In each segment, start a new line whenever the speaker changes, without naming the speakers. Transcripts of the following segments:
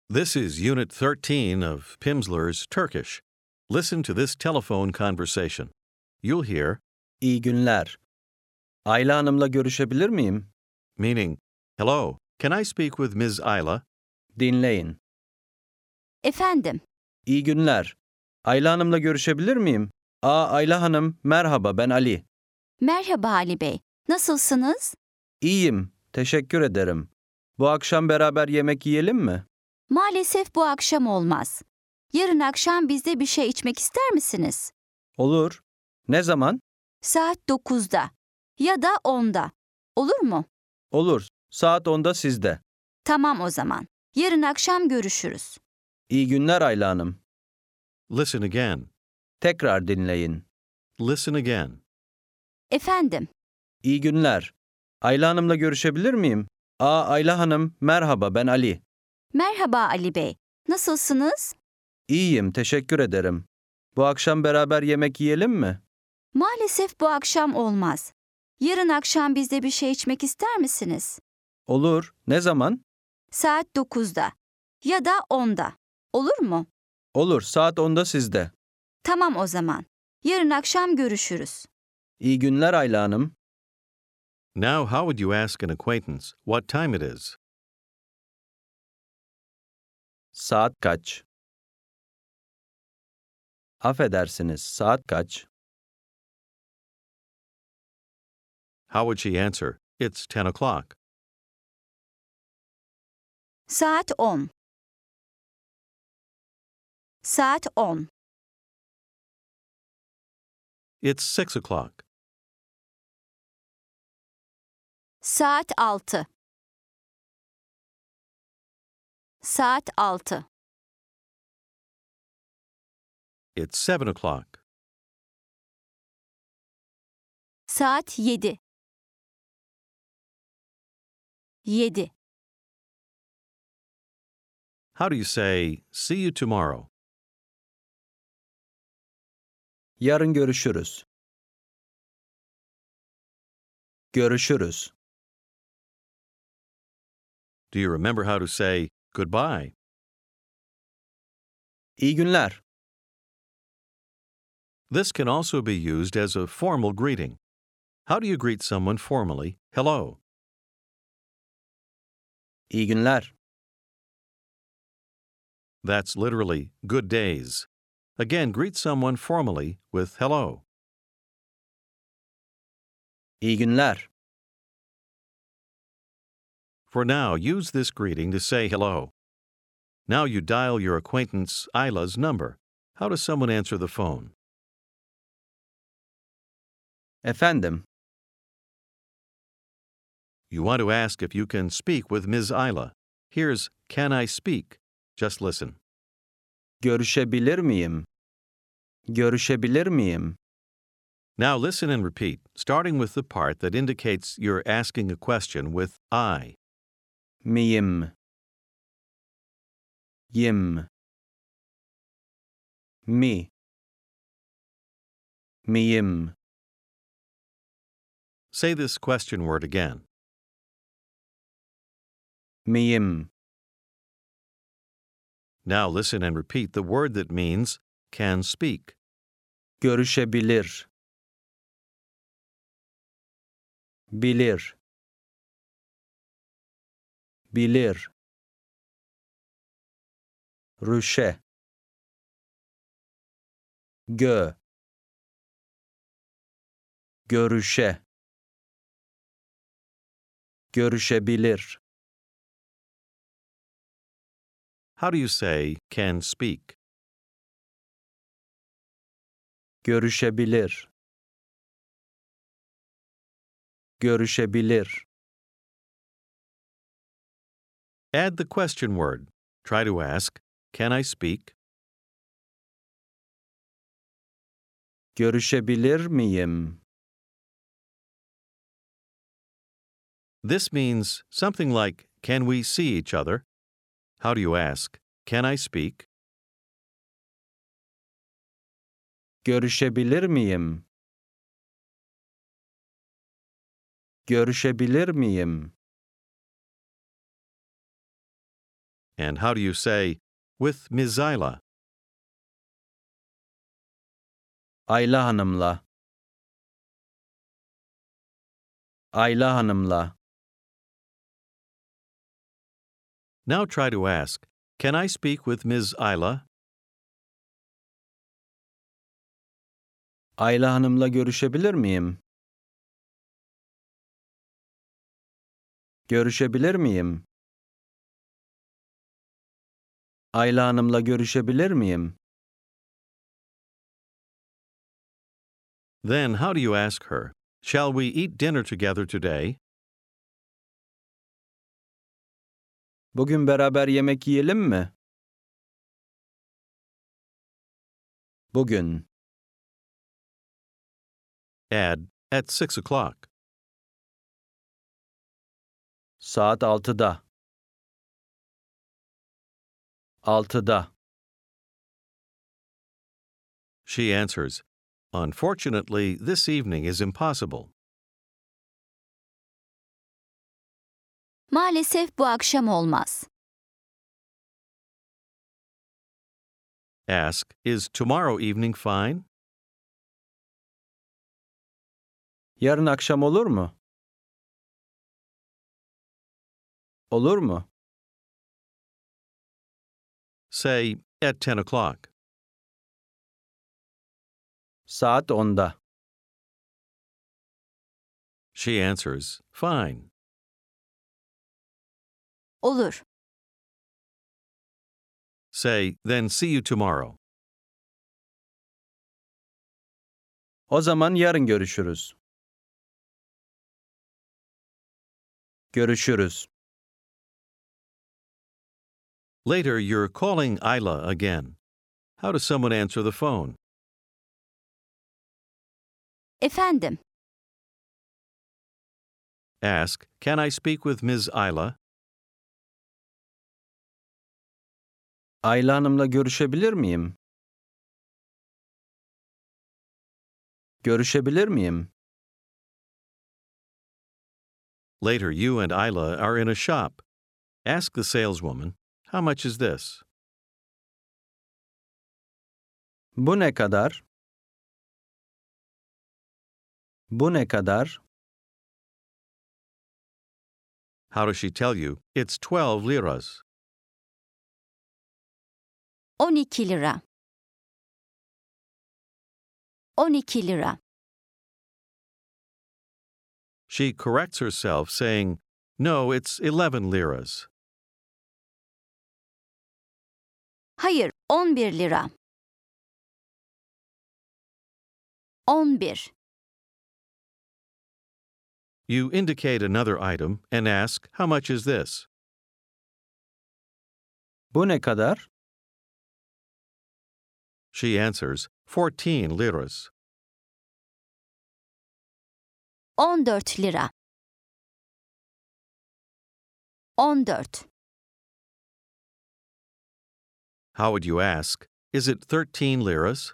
This is Unit 13 of Pimsleur's Turkish. Listen to this telephone conversation. You'll hear,
İyi günler. Ayla Hanım'la görüşebilir miyim?
meaning, hello, can I speak with Ms. Ayla?
Dinleyin.
Efendim,
İyi günler. Ayla Hanım'la görüşebilir miyim? Ayla Hanım, merhaba, ben Ali.
merhaba Ali Bey. Nasılsınız?
İyiyim, teşekkür ederim. Bu akşam beraber yemek yiyelim mi?
Maalesef bu akşam olmaz. Yarın akşam bizde bir şey içmek ister misiniz?
Olur. Ne zaman?
Saat 9'da ya da 10'da. Olur mu?
Olur. Saat 10'da sizde.
Tamam o zaman. Yarın akşam görüşürüz.
İyi günler Ayla Hanım.
Listen again.
Tekrar dinleyin.
Listen again.
Efendim,
İyi günler. Ayla Hanım'la görüşebilir miyim? Ayla Hanım, merhaba, ben Ali.
merhaba Ali Bey. Nasılsınız?
İyiyim, teşekkür ederim. Bu akşam beraber yemek yiyelim mi?
Maalesef bu akşam olmaz. Yarın akşam bizde bir şey içmek ister misiniz?
Olur. Ne zaman?
Saat 9'da ya da 10'da. Olur mu?
Olur. Saat 10'da sizde.
Tamam o zaman. Yarın akşam görüşürüz.
İyi günler Ayla Hanım.
Now, how would you ask an acquaintance what time it is?
Saat kaç? Affedersiniz, saat kaç?
How would she answer? It's 10 o'clock.
Saat 10. Saat 10.
It's 6 o'clock.
Saat 6. Saat 6.
It's 7 o'clock.
Saat 7. 7.
How do you say, see you tomorrow?
Yarın görüşürüz. Görüşürüz.
Do you remember how to say, goodbye?
İyi günler.
This can also be used as a formal greeting. How do you greet someone formally? Hello.
İyi günler.
That's literally good days. Again, greet someone formally with hello.
İyi günler.
For now, use this greeting to say hello. Now you dial your acquaintance Ayla's number. How does someone answer the phone?
Efendim,
You want to ask if you can speak with Ms. Ayla. Here's can I speak? Just listen.
görüşebilir miyim? Görüşebilir miyim?
Now listen and repeat, starting with the part that indicates you're asking a question with I.
Miyim? Yim. Mi. Miyim?
Say this question word again.
Miyim?
Now listen and repeat the word that means can speak.
Görüşebilir. Bilir. Bilir. Rüşe. Görüşe. Görüşebilir.
How do you say can speak?
Görüşebilir. Görüşebilir.
Add the question word. Try to ask, can I speak?
Görüşebilir miyim?
This means something like, can we see each other? How do you ask, can I speak?
Görüşebilir miyim? Görüşebilir miyim?
And how do you say, with Ms. Ayla?
Ayla Hanım'la. Ayla Hanım'la.
Now try to ask, can I speak with Ms. Ayla?
Ayla Hanım'la görüşebilir miyim? Görüşebilir miyim? Ayla Hanım'la görüşebilir miyim?
Then how do you ask her, shall we eat dinner together today?
Bugün beraber yemek yiyelim mi? Bugün.
Add, at 6 o'clock.
Saat 6'da. 6'da.
She answers, unfortunately, this evening is impossible.
Maalesef bu akşam olmaz.
Ask, is tomorrow evening fine?
Yarın akşam olur mu? Olur mu?
Say, at 10 o'clock.
Saat 10'da.
She answers, fine.
Olur.
Say, then see you tomorrow.
O zaman yarın görüşürüz. Görüşürüz.
Later, you're calling Ayla again. How does someone answer the phone?
Efendim,
Ask, can I speak with Ms. Ayla?
Ayla Hanım'la görüşebilir miyim? Görüşebilir miyim?
Later, you and Ayla are in a shop. Ask the saleswoman, how much is this?
Bu ne kadar? Bu ne kadar?
How does she tell you? It's 12 liras.
12 lira. 12 lira.
She corrects herself, saying, no, it's 11 liras.
Hayır, 11 lira. 11.
You indicate another item and ask, how much is this?
Bu ne kadar?
She answers, 14 liras.
14 lira. 14.
How would you ask, is it 13 liras?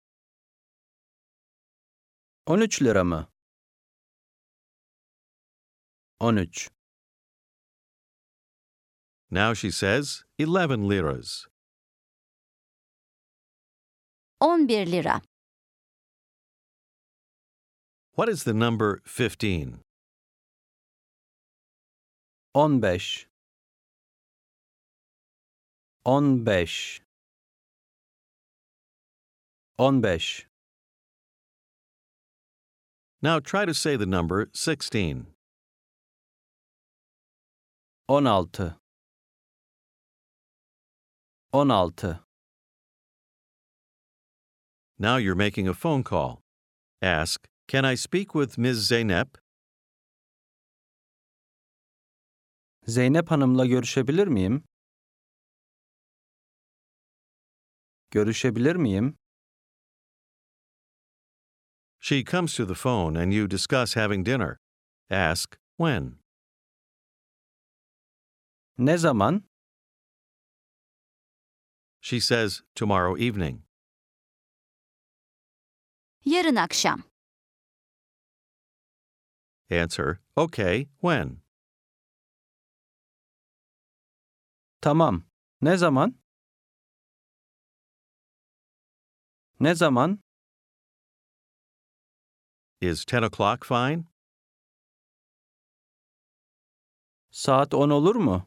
13 lira mı? 13.
Now she says, 11 liras.
11 lira.
What is the number 15?
15. 15. 15.
Now try to say the number 16.
16. 16.
Now you're making a phone call. Ask, can I speak with Ms. Zeynep?
Zeynep Hanım'la görüşebilir miyim? Görüşebilir miyim?
She comes to the phone and you discuss having dinner. Ask, when?
Ne zaman?
She says, tomorrow evening.
Yarın akşam.
Answer, okay, when?
Tamam. Ne zaman? Ne zaman?
Is 10 o'clock fine?
Saat 10 olur mu?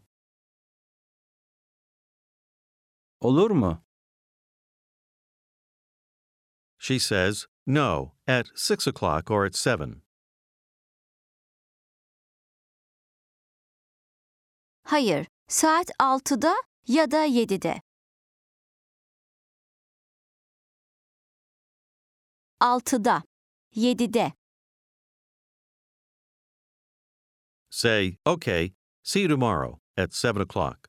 Olur mu?
She says, no, at 6 o'clock or at 7.
Hayır, saat 6'da ya da 7'de. 6'da, 7'de.
Say, okay, see you tomorrow at 7 o'clock.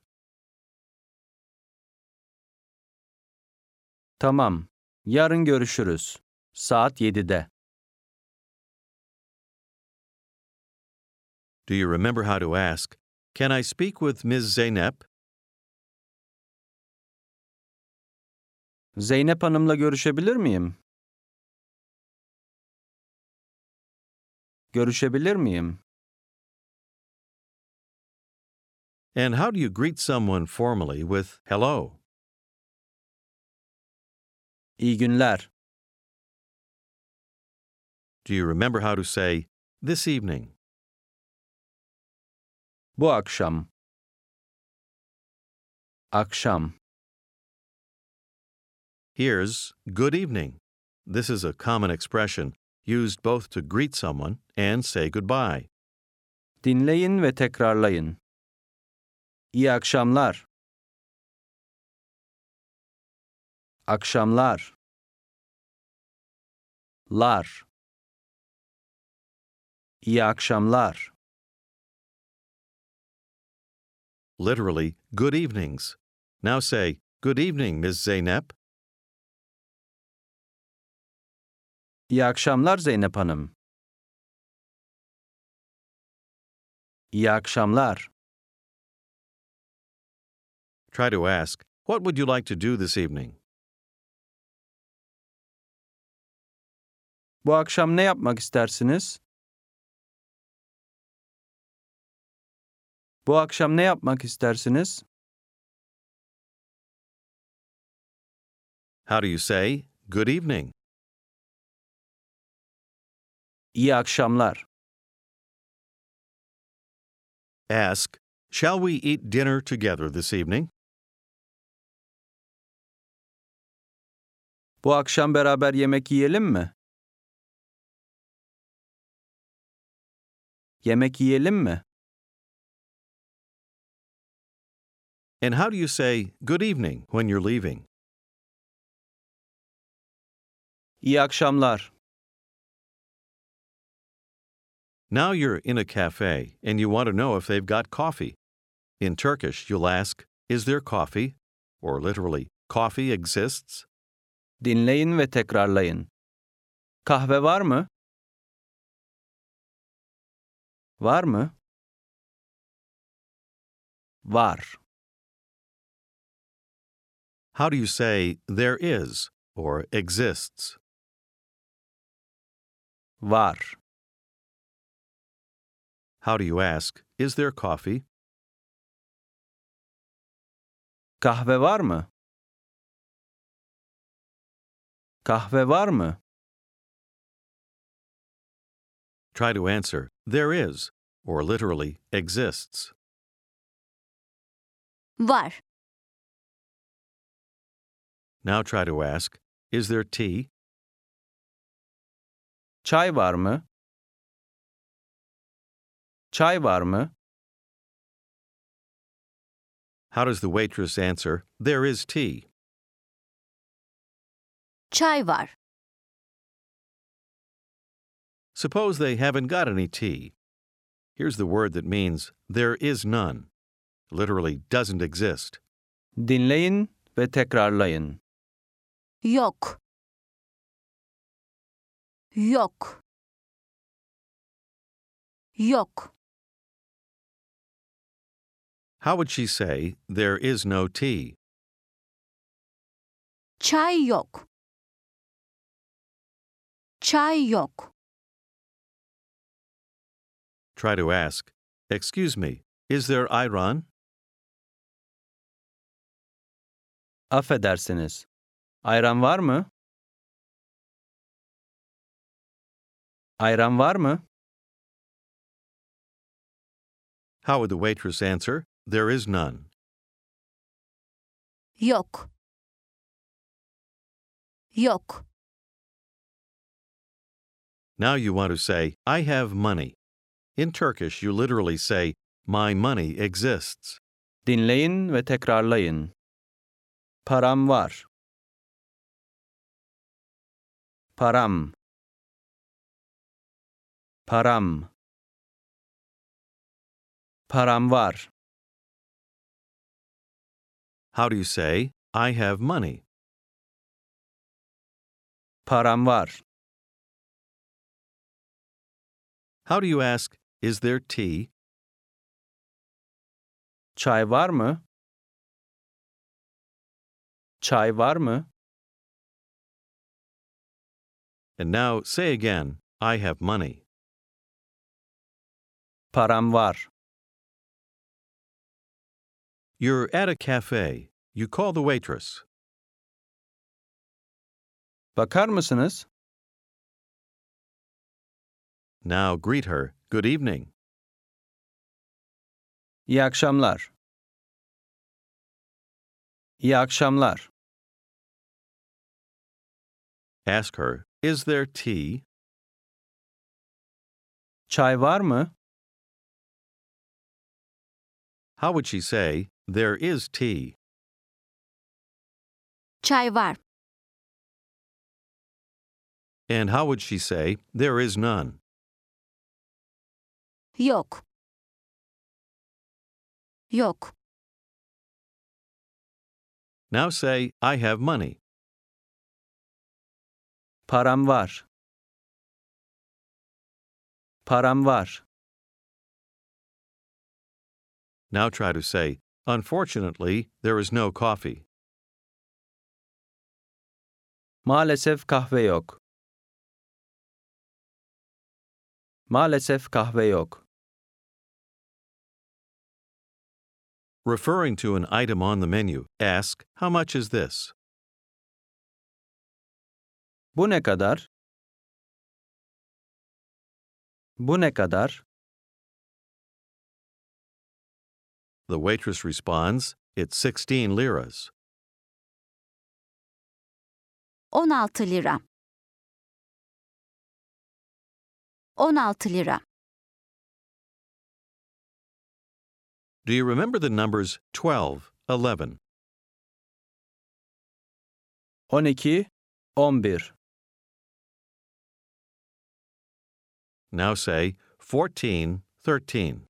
Tamam. Yarın görüşürüz. Saat 7'de.
Do you remember how to ask, can I speak with Ms. Zeynep?
Zeynep Hanım'la görüşebilir miyim? Görüşebilir miyim?
And how do you greet someone formally with hello?
İyi günler.
Do you remember how to say, this evening?
Bu akşam. Akşam.
Here's good evening. This is a common expression used both to greet someone and say goodbye.
Dinleyin ve tekrarlayın. İyi akşamlar. Akşamlar. Lar. İyi akşamlar.
Literally, good evenings. Now say, good evening, Ms. Zeynep.
İyi akşamlar Zeynep Hanım. İyi akşamlar.
Try to ask, what would you like to do this evening?
Bu akşam ne yapmak istersiniz? Bu akşam ne yapmak istersiniz?
How do you say, good evening?
İyi akşamlar.
Ask, shall we eat dinner together this evening?
Bu akşam beraber yemek yiyelim mi? Yemek yiyelim mi?
And how do you say, good evening, when you're leaving?
İyi akşamlar.
Now you're in a cafe and you want to know if they've got coffee. In Turkish, you'll ask, is there coffee? Or literally, coffee exists?
Dinleyin ve tekrarlayın. Kahve var mı? Var mı? Var.
How do you say, there is, or exists?
Var.
How do you ask, is there coffee?
Kahve var mı? Kahve var mı?
Try to answer, there is, or literally, exists.
Var.
Now try to ask, is there tea?
Çay var mı? Çay var mı?
How does the waitress answer, there is tea?
Çay var.
Suppose they haven't got any tea. Here's the word that means there is none. Literally doesn't exist.
Dinleyin ve tekrarlayın.
Yok. Yok. Yok.
How would she say, there is no tea?
Çay yok. Çay yok.
Try to ask, excuse me, is there ayran?
Affedersiniz. Ayran var mı? Ayran var mı?
How would the waitress answer? There is none.
Yok. Yok.
Now you want to say, I have money. In Turkish, you literally say, my money exists.
Dinleyin ve tekrarlayın. Param var. Param. Param. Param var.
How do you say, I have money?
Param var.
How do you ask, is there tea?
Çay var mı? Çay var mı?
And now say again, I have money.
Param var.
You're at a cafe. You call the waitress.
Bakar mısınız?
Now greet her, good evening.
İyi akşamlar. İyi akşamlar.
Ask her, is there tea?
Çay var mı?
How would she say, there is tea?
Çay var.
And how would she say, there is none?
Yok. Yok.
Now say, I have money.
Param var. Param var.
Now try to say, unfortunately, there is no coffee.
Maalesef kahve yok. Maalesef kahve yok.
Referring to an item on the menu, ask, how much is this?
Bu ne kadar? Bu ne kadar?
The waitress responds, it's 16 liras.
16 lira. 16 lira.
Do you remember the numbers 12, 11?
12, 11.
Now say 14, 13.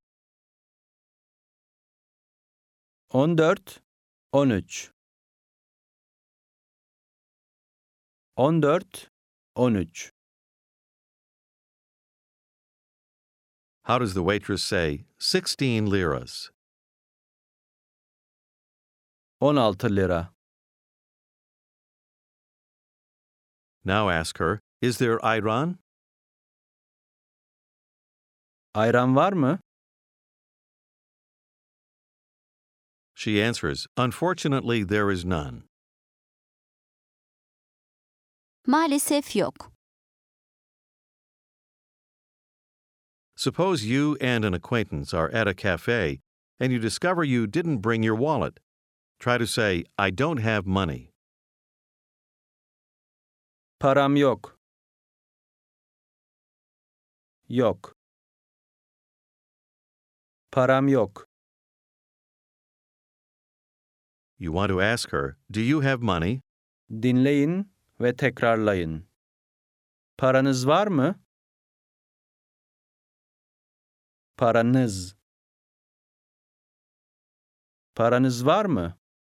14, 13. 14, 13.
How does the waitress say 16 liras?
16 lira.
Now ask her, is there ayran?
Ayran var mı?
She answers, unfortunately, there is none.
Maalesef yok.
Suppose you and an acquaintance are at a cafe and you discover you didn't bring your wallet. Try to say, I don't have money.
Param yok. Yok. Param yok.
You want to ask her, do you have money?
Dinleyin ve tekrarlayın. Paranız var mı? Paranız. Paranız var mı?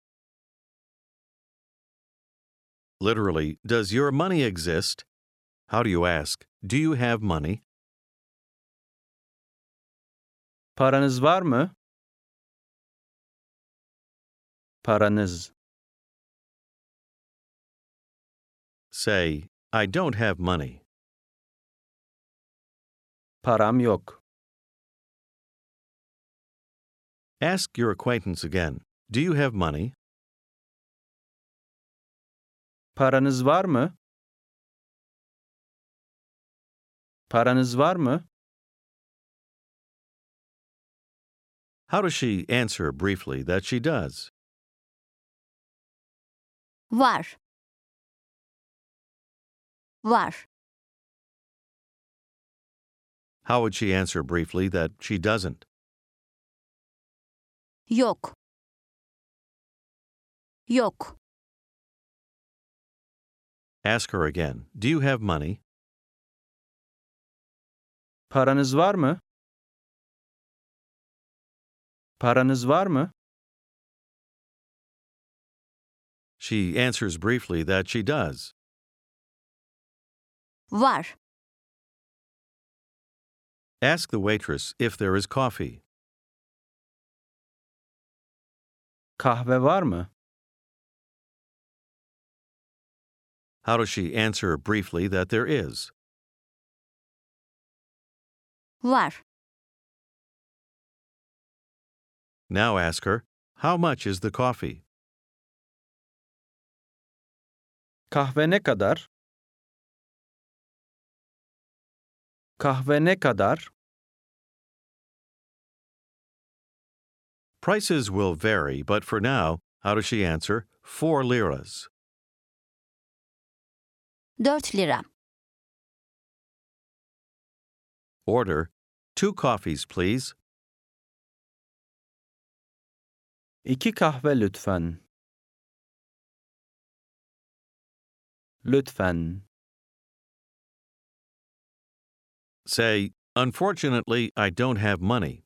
Literally, does your money exist? How do you ask, do you have money?
Paranız var mı? Paranız.
Say, I don't have money.
Param yok.
Ask your acquaintance again, do you have money?
Paranız var mı? Paranız var mı?
How does she answer briefly that she does?
Var. Var.
How would she answer briefly that she doesn't?
Yok. Yok.
Ask her again. Do you have money?
Paranız var mı? Paranız var mı?
She answers briefly that she does.
Var.
Ask the waitress if there is coffee.
Kahve var mı?
How does she answer briefly that there is?
Var.
Now ask her, how much is the coffee?
Kahve ne kadar? Kahve ne kadar?
Prices will vary, but for now, how does she answer? 4 liras.
4 lira.
Order 2 coffees, please.
2 kahve lütfen. Lütfen.
Say, unfortunately, I don't have money.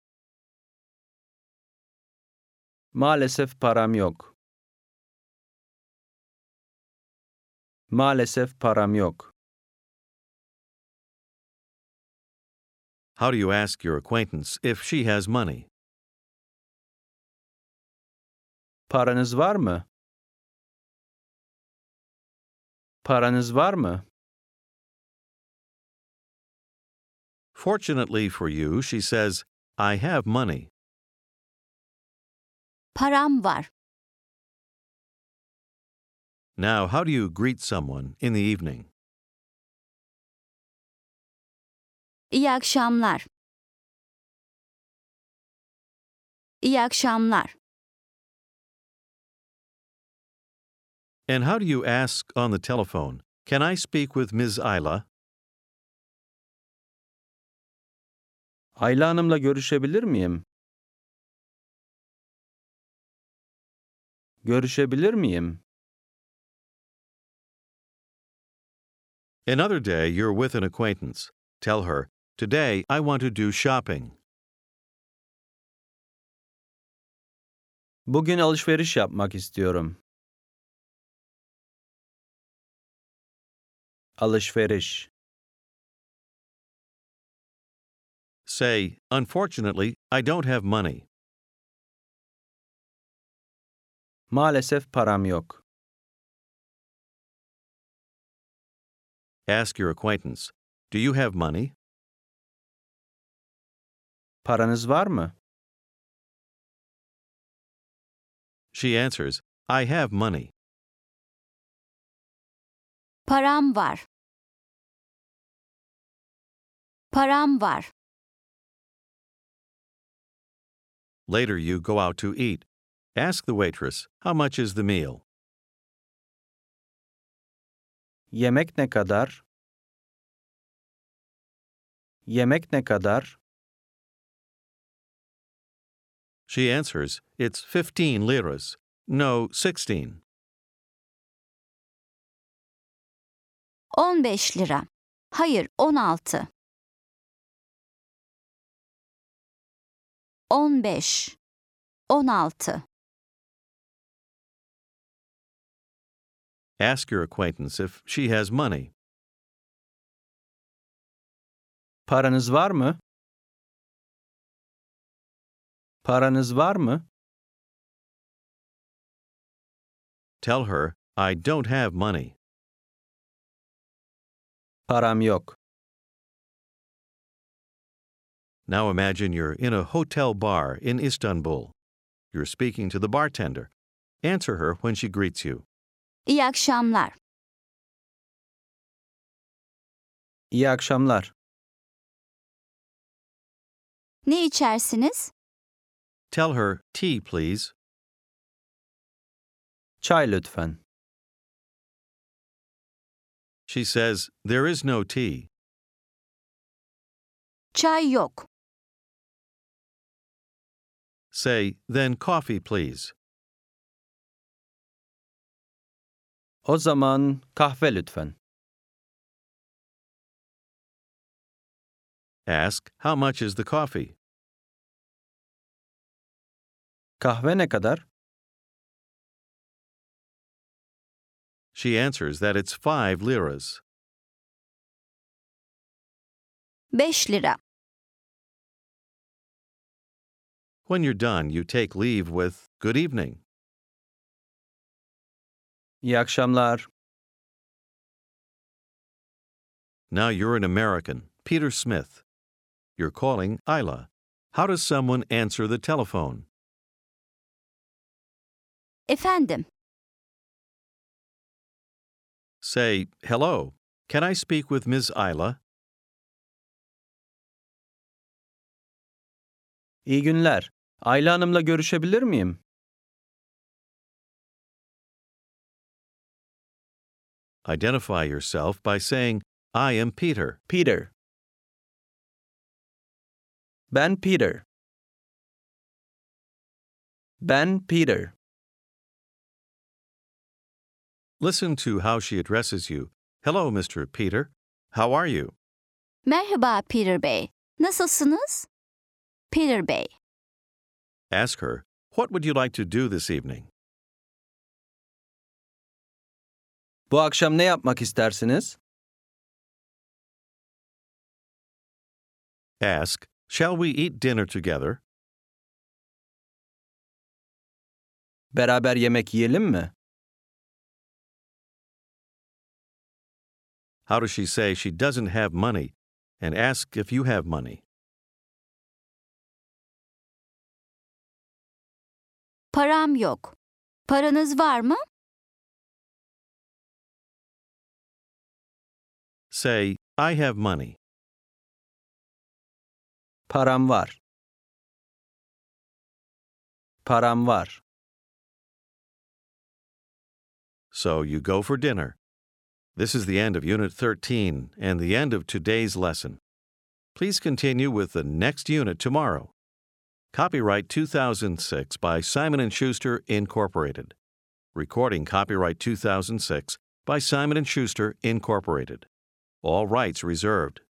Maalesef param yok. Maalesef param yok.
How do you ask your acquaintance if she has money?
Paranız var mı? Paranız var mı?
Fortunately for you, she says, I have money.
Param var.
Now, how do you greet someone in the evening?
İyi akşamlar. İyi akşamlar.
And how do you ask on the telephone, can I speak with Ms. Ayla?
Ayla Hanım'la görüşebilir miyim? Görüşebilir miyim?
Another day, you're with an acquaintance. Tell her, today I want to do shopping.
Bugün alışveriş yapmak istiyorum. Alışveriş.
Say, unfortunately, I don't have money.
Maalesef param yok.
Ask your acquaintance, do you have money?
Paranız var mı?
She answers, I have money.
Param var. Param var.
Later, you go out to eat. Ask the waitress, how much is the meal?
Yemek ne kadar? Yemek ne kadar?
She answers, it's 15 liras. No, 16.
15 lira. Hayır, 16. 15. 16.
Ask your acquaintance if she has money.
Paranız var mı? Paranız var mı?
Tell her, I don't have money.
Param yok.
Now imagine you're in a hotel bar in Istanbul. You're speaking to the bartender. Answer her when she greets you.
İyi akşamlar.
İyi akşamlar.
Ne içersiniz?
Tell her tea, please.
Çay lütfen.
She says, there is no tea.
Çay yok.
Say, then coffee, please.
O zaman kahve lütfen.
Ask, how much is the coffee?
Kahve ne kadar?
She answers that it's 5 liras.
5 lira.
When you're done, you take leave with good evening.
İyi akşamlar.
Now you're an American, Peter Smith. You're calling Isla. How does someone answer the telephone?
Efendim,
Say, hello, can I speak with Ms. Isla?
İyi günler. Ayla Hanım'la görüşebilir miyim?
Identify yourself by saying, I am Peter.
Peter. Ben Peter. Ben Peter.
Listen to how she addresses you. Hello, Mr. Peter. How are you?
merhaba Peter Bey. Nasılsınız? Peter Bey.
Ask her, what would you like to do this evening?
Bu akşam ne yapmak istersiniz?
Ask, shall we eat dinner together?
Beraber yemek yiyelim mi?
How does she say she doesn't have money? And ask if you have money.
Param yok. Paranız var mı?
Say, I have money.
Param var. Param var.
So you go for dinner. This is the end of Unit 13 and the end of today's lesson. Please continue with the next unit tomorrow. Copyright 2006 by Simon & Schuster, Incorporated. Recording copyright 2006 by Simon & Schuster, Incorporated. All rights reserved.